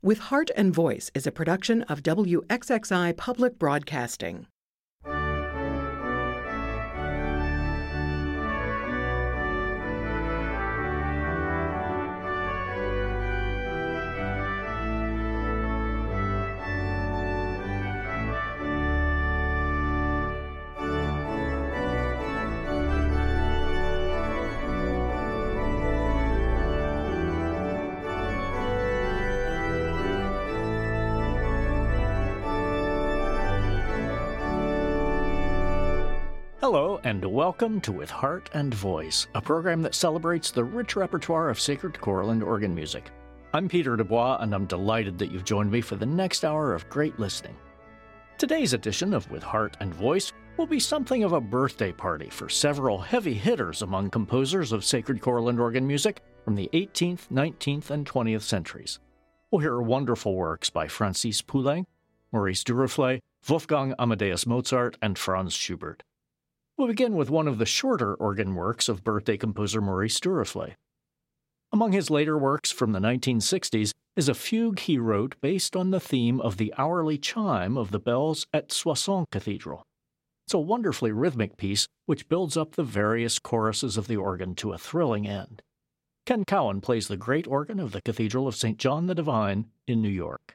With Heart and Voice is a production of WXXI Public Broadcasting. Hello, and welcome to With Heart and Voice, a program that celebrates the rich repertoire of sacred choral and organ music. I'm Peter Dubois, and I'm delighted that you've joined me for the next hour of great listening. Today's edition of With Heart and Voice will be something of a birthday party for several heavy hitters among composers of sacred choral and organ music from the 18th, 19th, and 20th centuries. We'll hear wonderful works by Francis Poulenc, Maurice Duruflé, Wolfgang Amadeus Mozart, and Franz Schubert. We'll begin with one of the shorter organ works of birthday composer Maurice Duruflé. Among his later works from the 1960s is a fugue he wrote based on the theme of the hourly chime of the bells at Soissons Cathedral. It's a wonderfully rhythmic piece which builds up the various choruses of the organ to a thrilling end. Ken Cowan plays the great organ of the Cathedral of St. John the Divine in New York.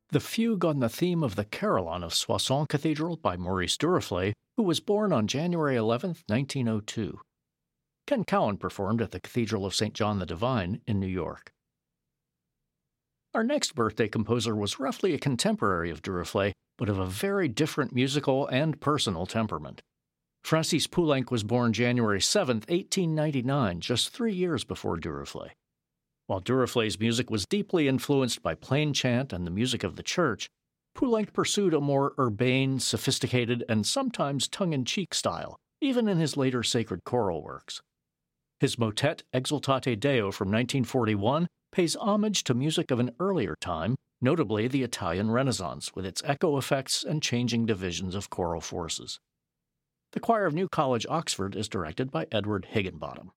the Fugue on the Theme of the Carillon of Soissons Cathedral by Maurice Duruflé, who was born on January 11, 1902. Ken Cowan performed at the Cathedral of St. John the Divine in New York. Our next birthday composer was roughly a contemporary of Duruflé, but of a very different musical and personal temperament. Francis Poulenc was born January 7, 1899, just 3 years before Duruflé. While Duruflé's music was deeply influenced by plain chant and the music of the church, Poulenc pursued a more urbane, sophisticated, and sometimes tongue-in-cheek style, even in his later sacred choral works. His motet Exultate Deo from 1941 pays homage to music of an earlier time, notably the Italian Renaissance, with its echo effects and changing divisions of choral forces. The choir of New College, Oxford, is directed by Edward Higginbottom.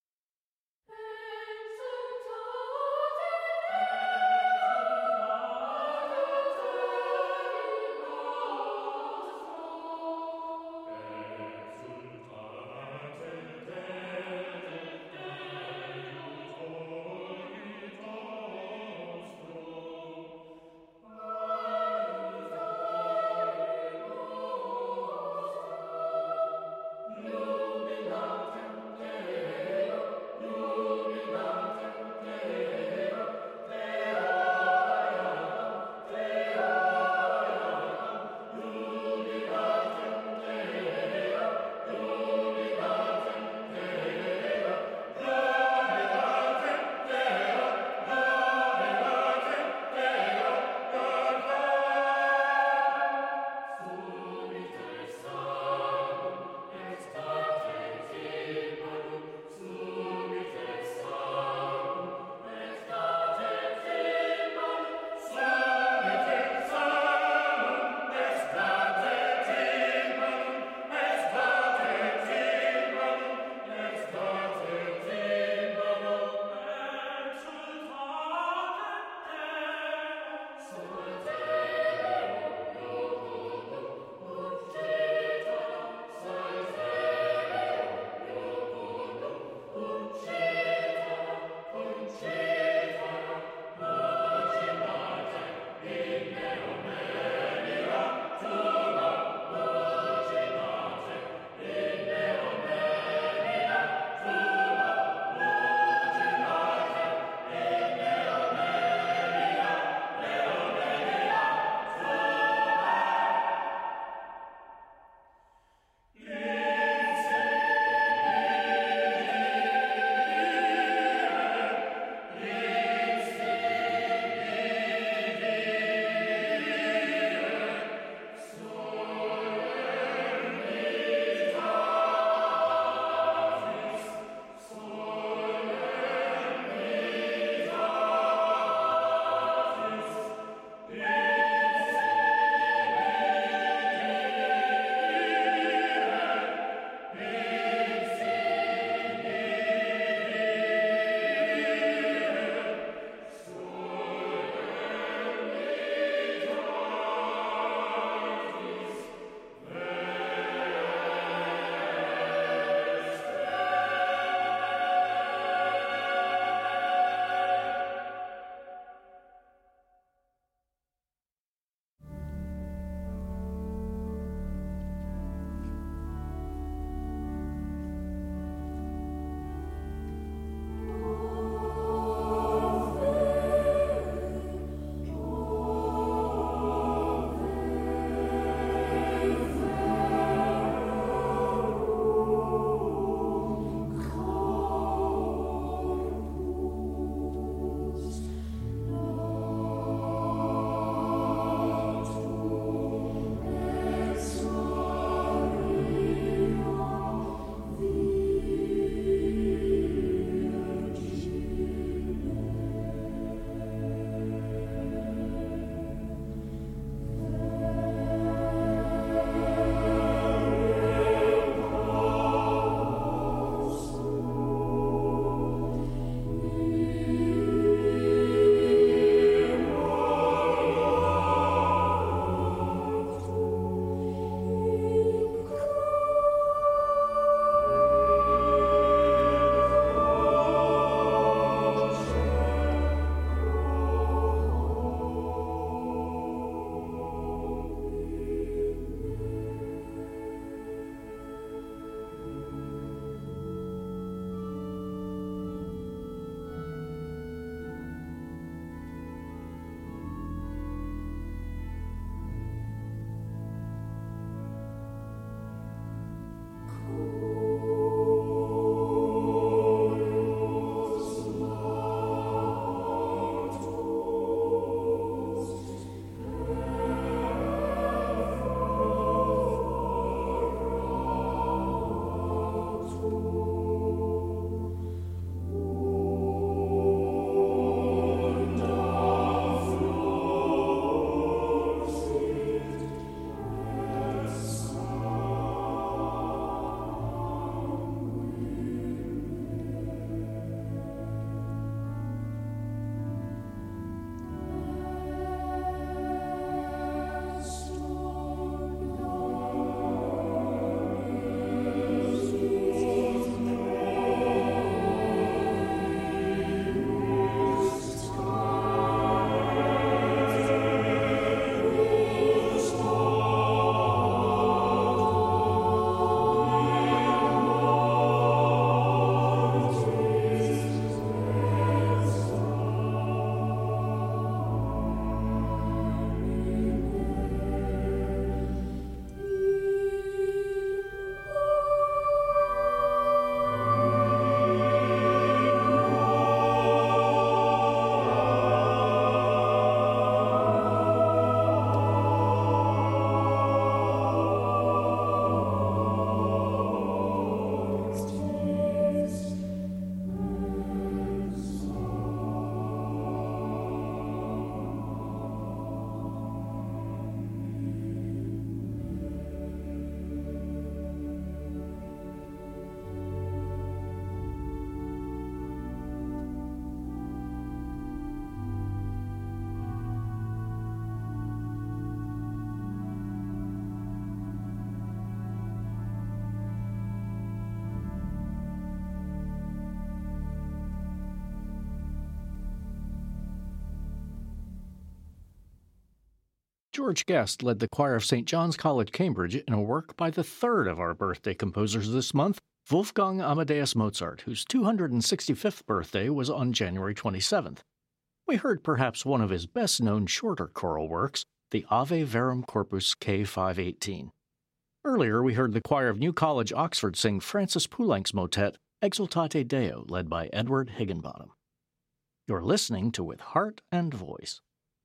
George Guest led the choir of St. John's College, Cambridge, in a work by the third of our birthday composers this month, Wolfgang Amadeus Mozart, whose 265th birthday was on January 27th. We heard perhaps one of his best-known shorter choral works, the Ave Verum Corpus K518. Earlier, we heard the choir of New College, Oxford sing Francis Poulenc's motet, Exultate Deo, led by Edward Higginbottom. You're listening to With Heart and Voice.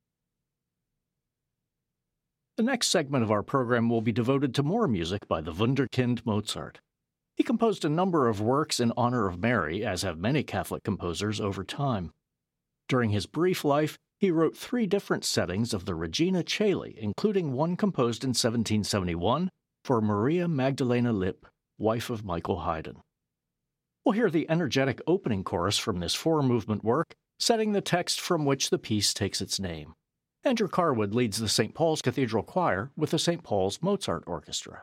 The next segment of our program will be devoted to more music by the Wunderkind Mozart. He composed a number of works in honor of Mary, as have many Catholic composers over time. During his brief life, he wrote 3 different settings of the Regina Caeli, including one composed in 1771 for Maria Magdalena Lipp, wife of Michael Haydn. We'll hear the energetic opening chorus from this 4-movement work, setting the text from which the piece takes its name. Andrew Carwood leads the St. Paul's Cathedral Choir with the St. Paul's Mozart Orchestra.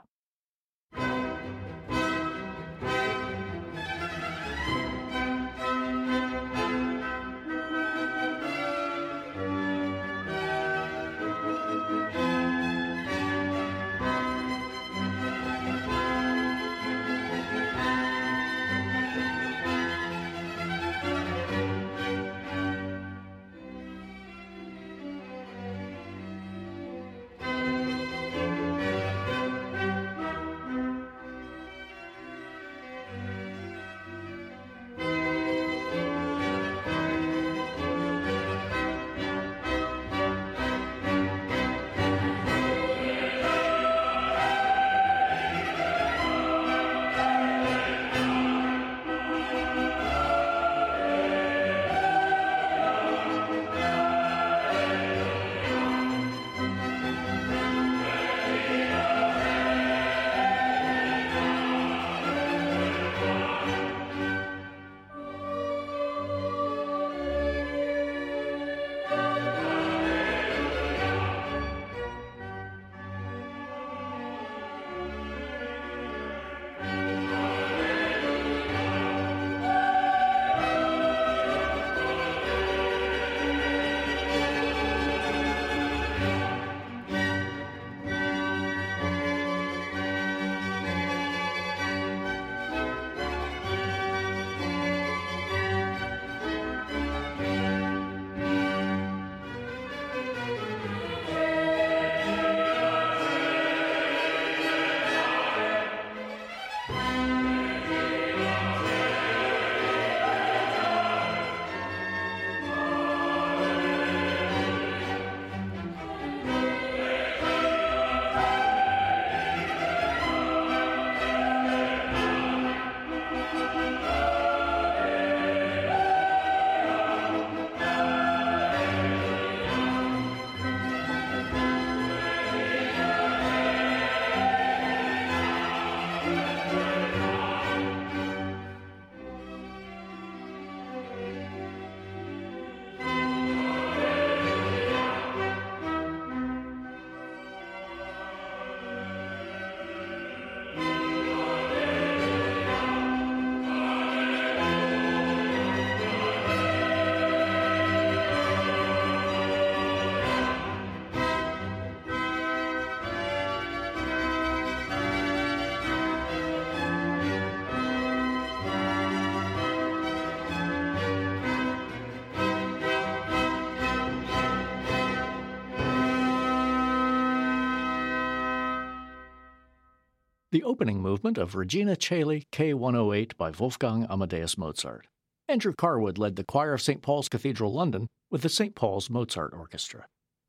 The opening movement of Regina Caeli K108 by Wolfgang Amadeus Mozart. Andrew Carwood led the choir of St. Paul's Cathedral, London, with the St. Paul's Mozart Orchestra.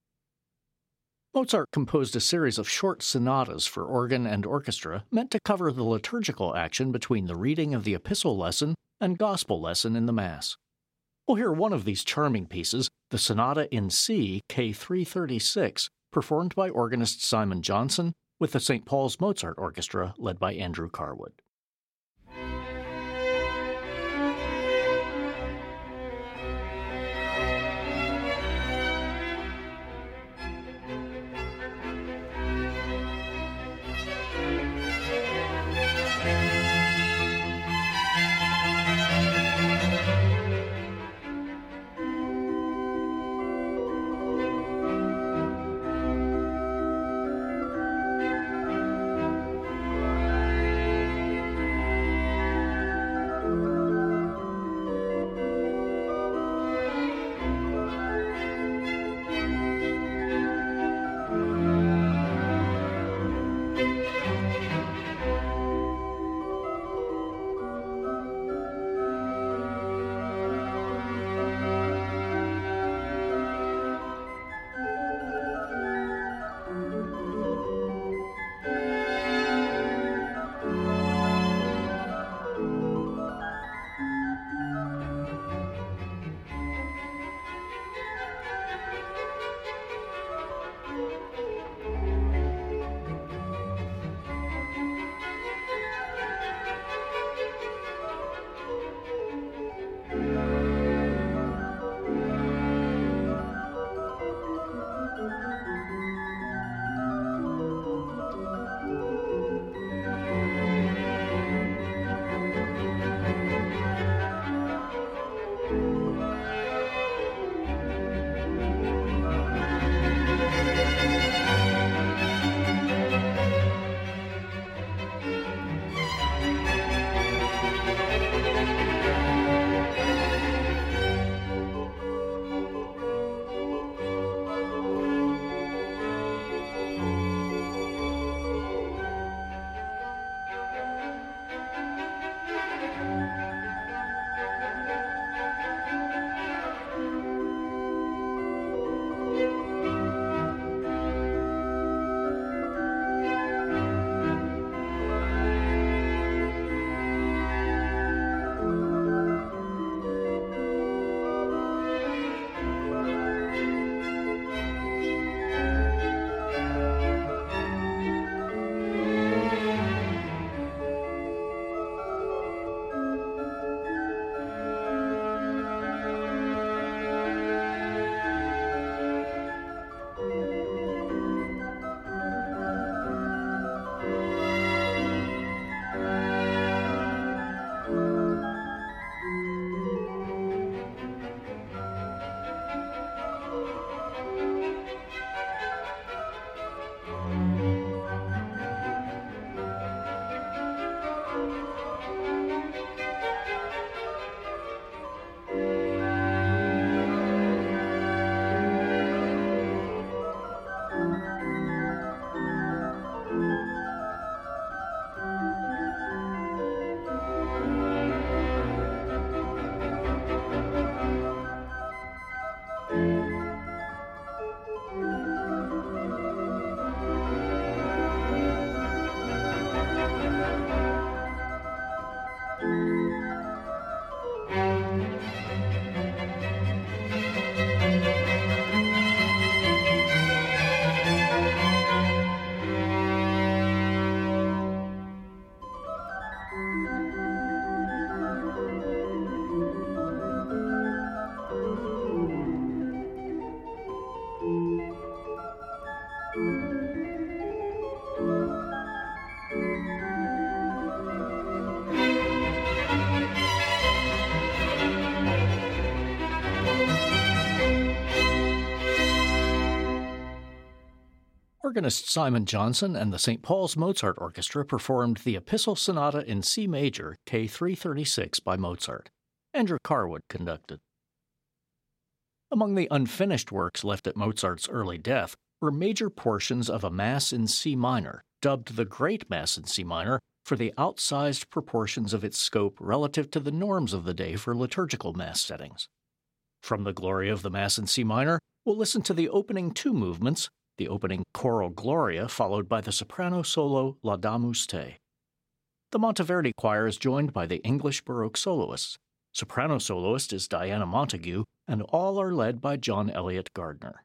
Mozart composed a series of short sonatas for organ and orchestra meant to cover the liturgical action between the reading of the epistle lesson and gospel lesson in the Mass. We'll hear one of these charming pieces, the Sonata in C, K336, performed by organist Simon Johnson, with the St. Paul's Mozart Orchestra led by Andrew Carwood. organist Simon Johnson and the St. Paul's Mozart Orchestra performed the Epistle Sonata in C major, K336 by Mozart. Andrew Carwood conducted. Among the unfinished works left at Mozart's early death were major portions of a Mass in C minor, dubbed the Great Mass in C minor for the outsized proportions of its scope relative to the norms of the day for liturgical Mass settings. From the glory of the Mass in C minor, we'll listen to the opening two movements, the opening choral Gloria followed by the soprano solo Laudamus Te. The Monteverdi Choir is joined by the English Baroque soloists. Soprano soloist is Diana Montague, and all are led by John Eliot Gardner.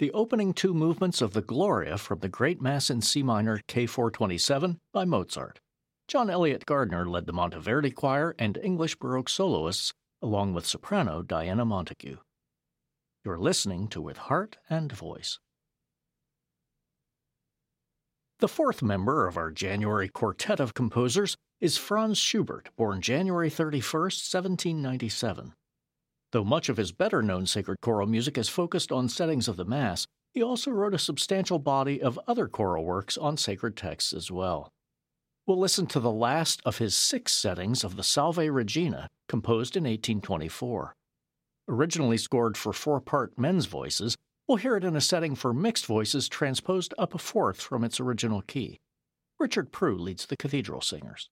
the opening two movements of the Gloria from the Great Mass in C minor K427 by Mozart. John Elliott Gardner led the Monteverdi Choir and English Baroque soloists, along with soprano Diana Montague. You're listening to With Heart and Voice. The fourth member of our January quartet of composers is Franz Schubert, born January 31, 1797. Though much of his better-known sacred choral music is focused on settings of the Mass, he also wrote a substantial body of other choral works on sacred texts as well. We'll listen to the last of his 6 settings of the Salve Regina, composed in 1824. Originally scored for 4-part men's voices, we'll hear it in a setting for mixed voices transposed up a fourth from its original key. Richard Prue leads the cathedral singers.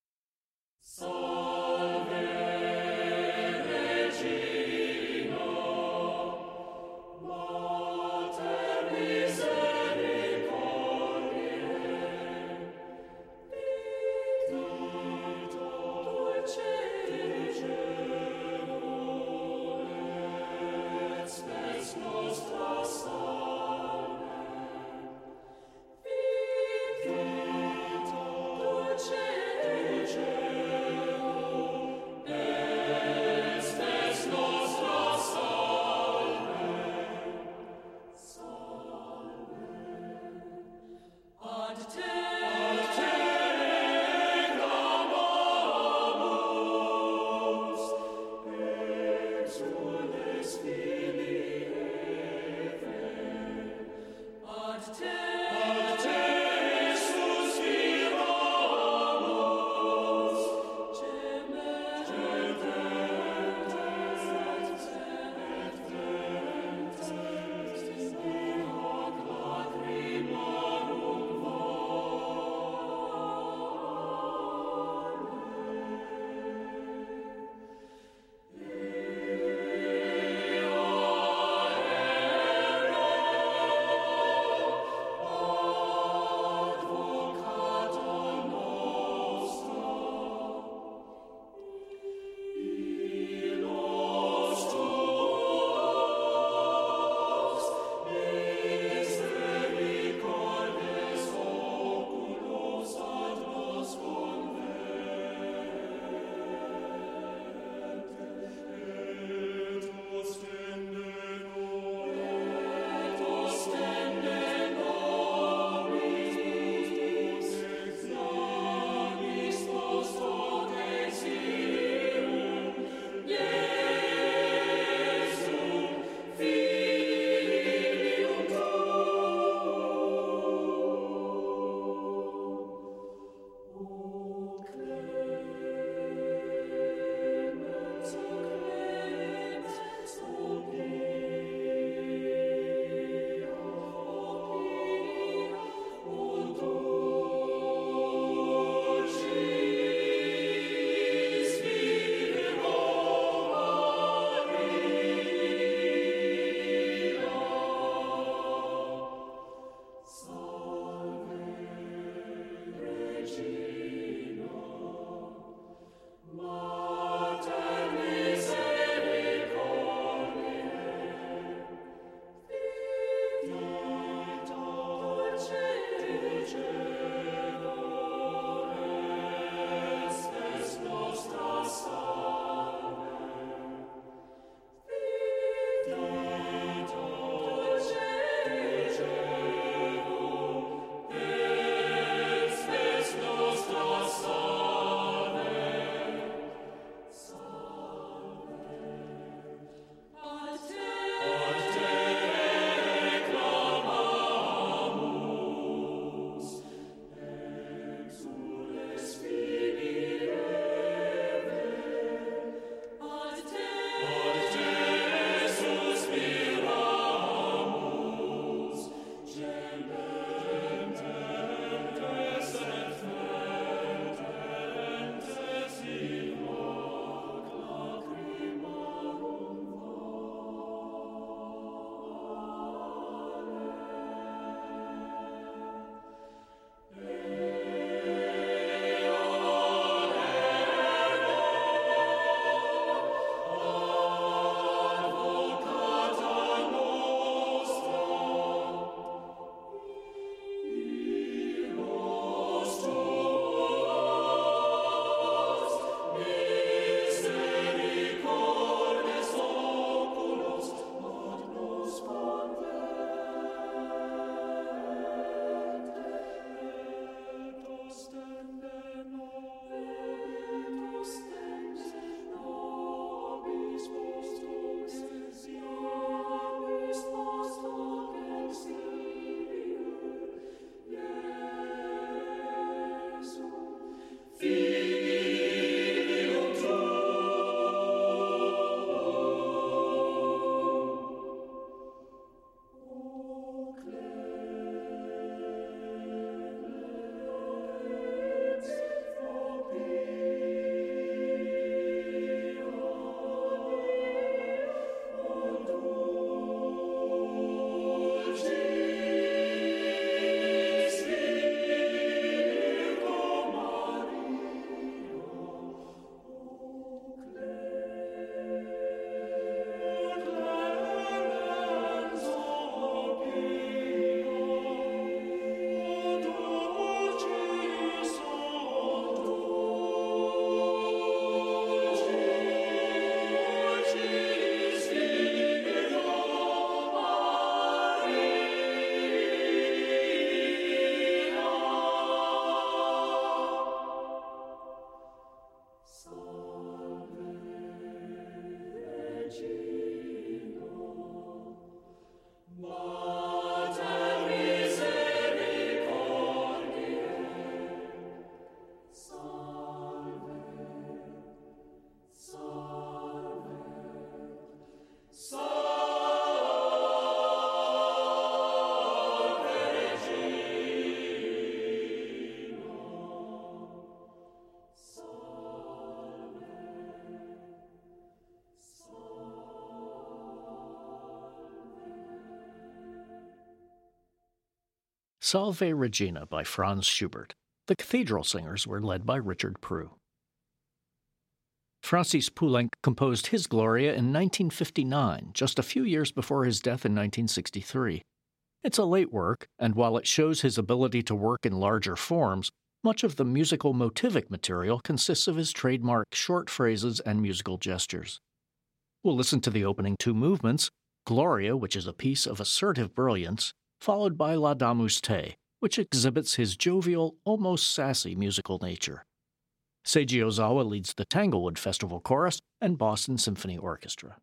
Salve Regina by Franz Schubert. The Cathedral Singers were led by Richard Prue. Francis Poulenc composed his Gloria in 1959, just a few years before his death in 1963. It's a late work, and while it shows his ability to work in larger forms, much of the musical motivic material consists of his trademark short phrases and musical gestures. We'll listen to the opening two movements, Gloria, which is a piece of assertive brilliance, followed by Laudamus Te, which exhibits his jovial, almost sassy musical nature. Seiji Ozawa leads the Tanglewood Festival Chorus and Boston Symphony Orchestra.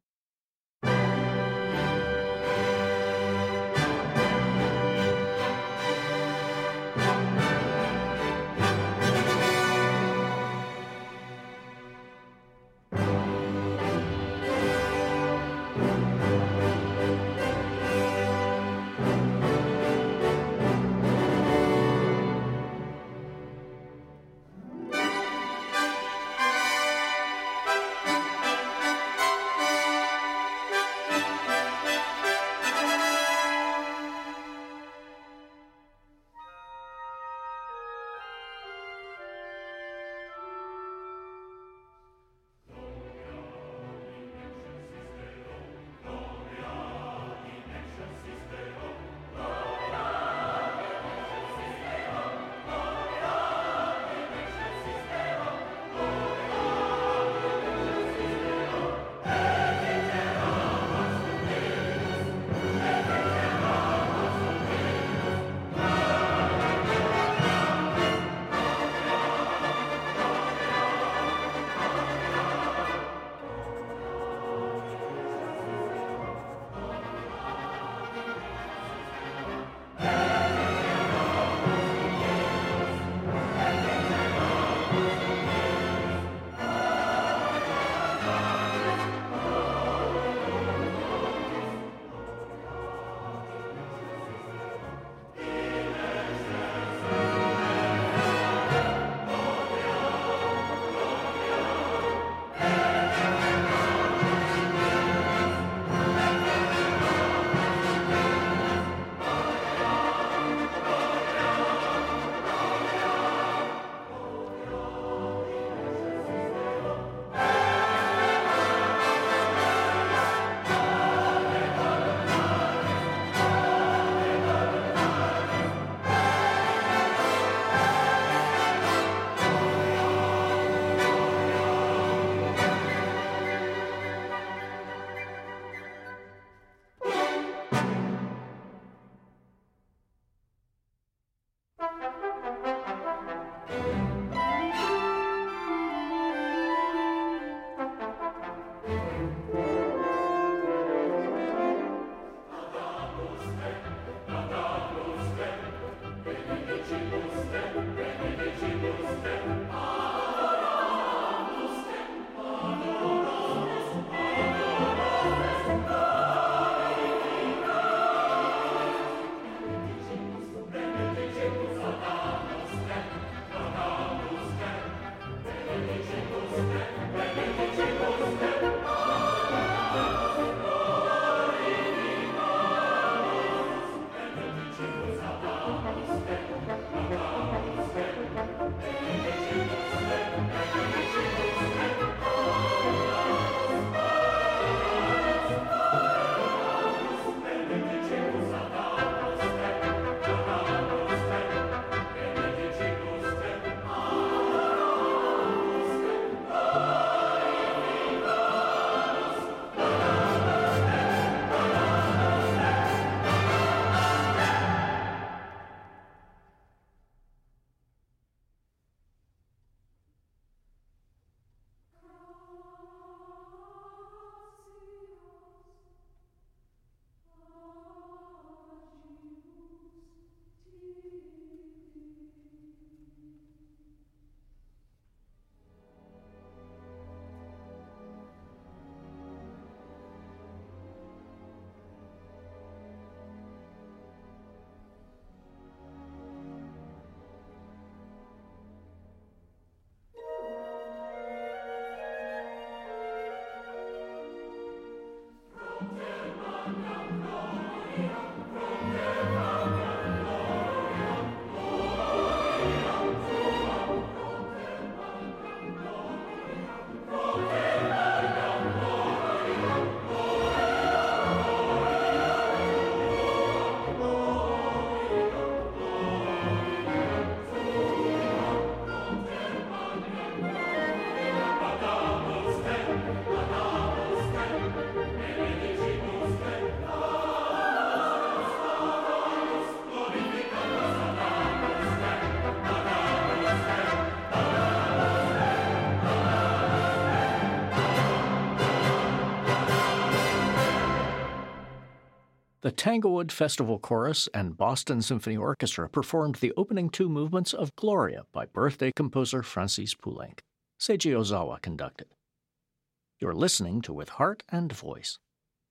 The Tanglewood Festival Chorus and Boston Symphony Orchestra performed the opening two movements of Gloria by birthday composer Francis Poulenc. Seiji Ozawa conducted. You're listening to With Heart and Voice.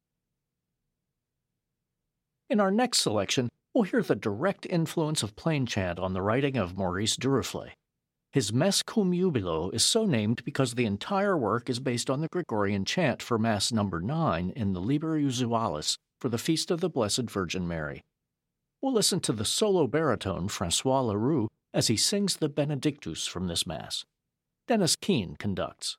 In our next selection, we'll hear the direct influence of plain chant on the writing of Maurice Duruflé. His Messe Cum Jubilo is so named because the entire work is based on the Gregorian chant for Mass No. 9 in the Liber Usualis for the Feast of the Blessed Virgin Mary. We'll listen to the solo baritone François Leroux as he sings the Benedictus from this Mass. Dennis Keane conducts.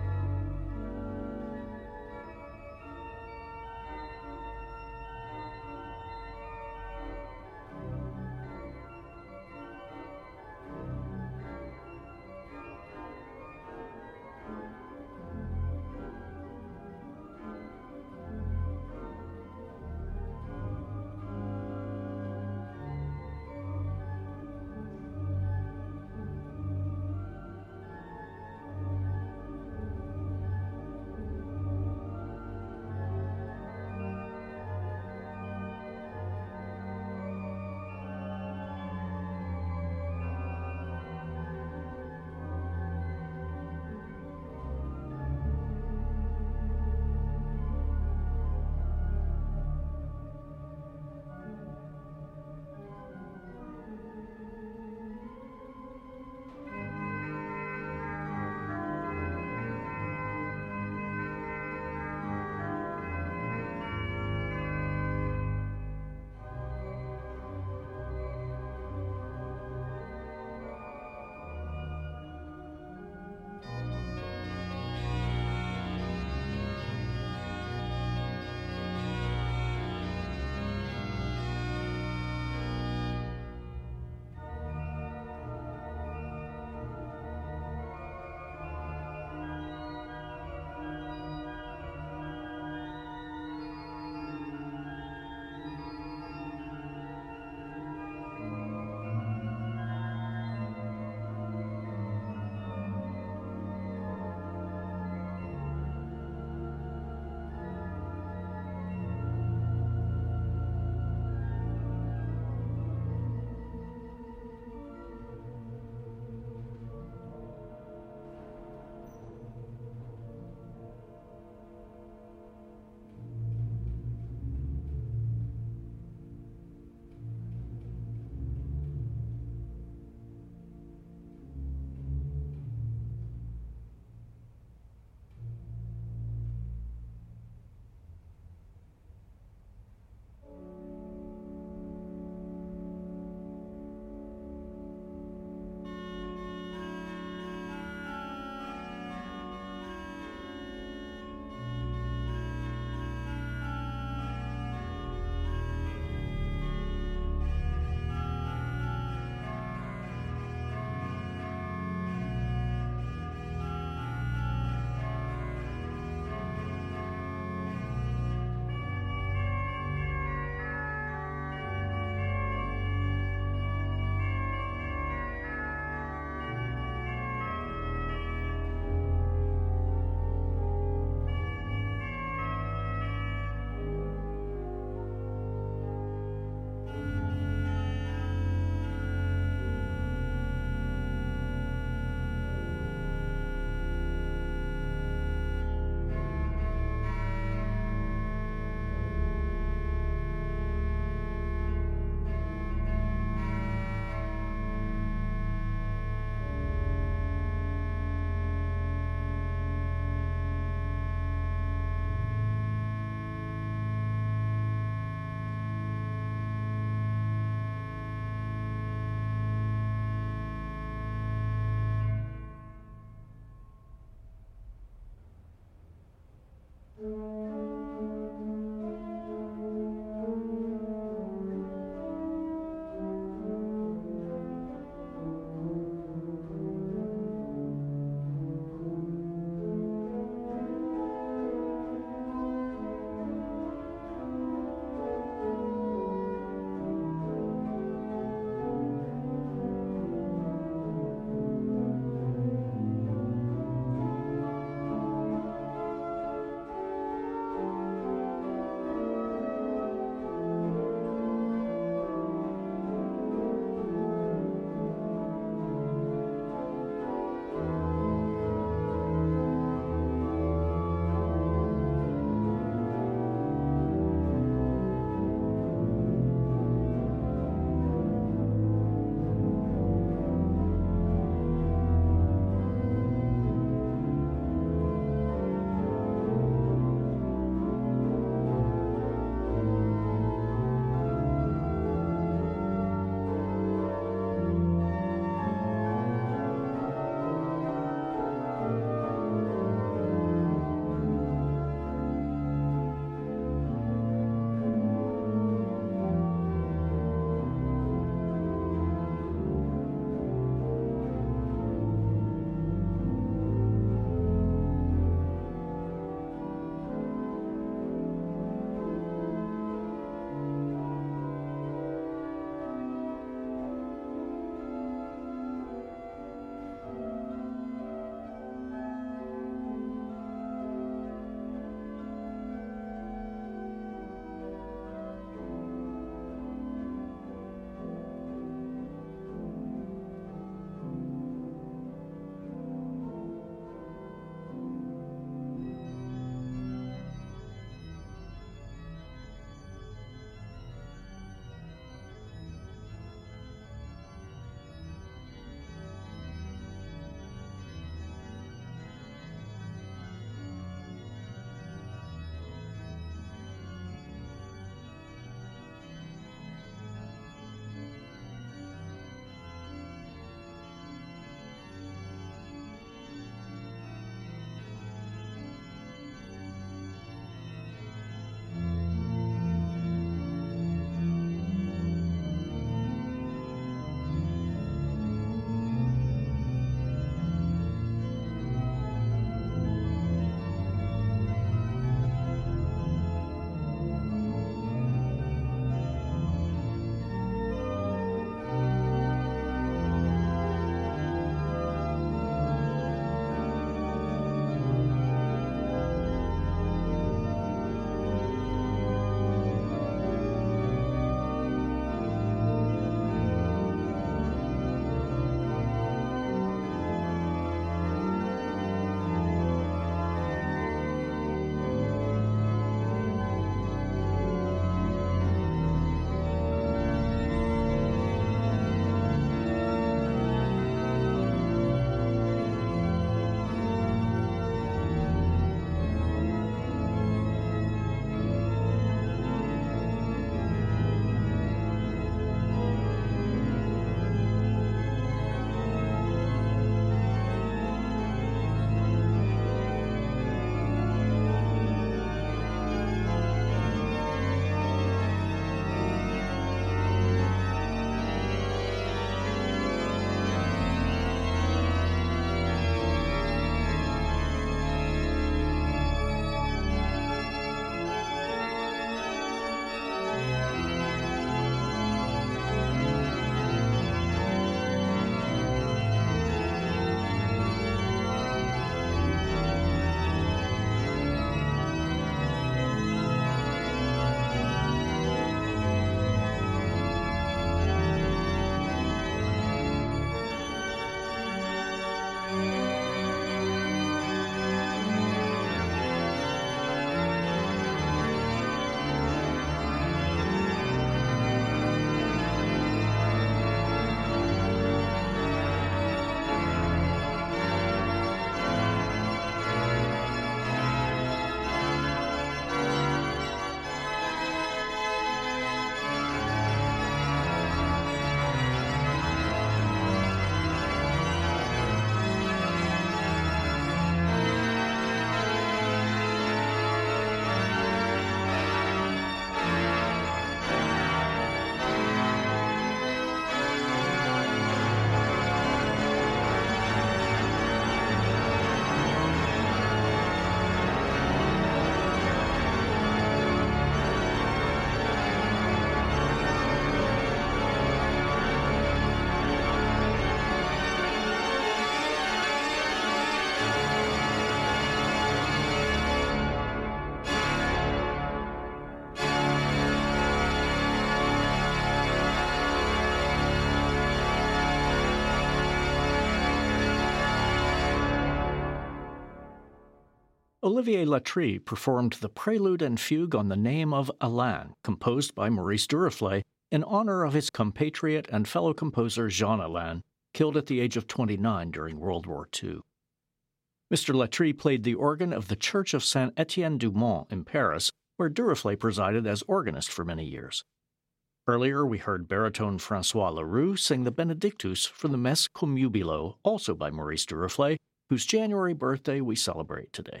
Olivier Latry performed the prelude and fugue on the name of Alain, composed by Maurice Duruflé in honor of his compatriot and fellow composer Jean Alain, killed at the age of 29 during World War II. Mr. Latry played the organ of the Church of Saint-Étienne-du-Mont in Paris, where Duruflé presided as organist for many years. Earlier, we heard baritone François Leroux sing the Benedictus from the Messe cum Jubilo, also by Maurice Duruflé, whose January birthday we celebrate today.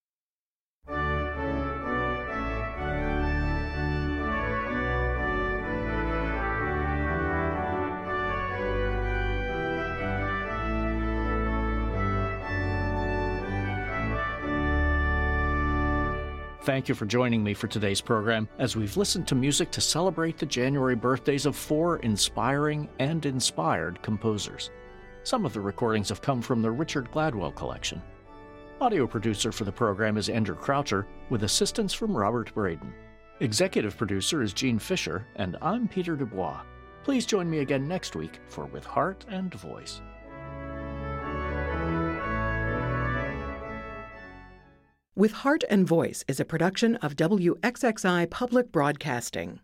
Thank you for joining me for today's program as we've listened to music to celebrate the January birthdays of 4 inspiring and inspired composers. Some of the recordings have come from the Richard Gladwell collection. Audio producer for the program is Andrew Croucher, with assistance from Robert Braden. Executive producer is Gene Fisher, and I'm Peter Dubois. Please join me again next week for With Heart and Voice. With Heart and Voice is a production of WXXI Public Broadcasting.